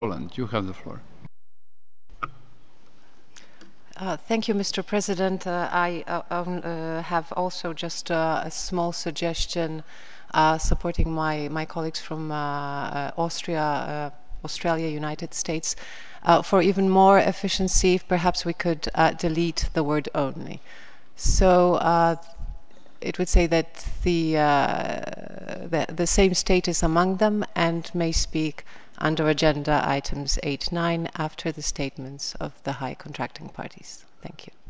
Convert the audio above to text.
Poland, you have the floor. Thank you, Mr. President. I have also just a small suggestion supporting my colleagues from Australia, United States. For even more efficiency, perhaps we could delete the word only. So it would say that the same status among them and may speak under agenda items 8, 9 after the statements of the high contracting parties. Thank you.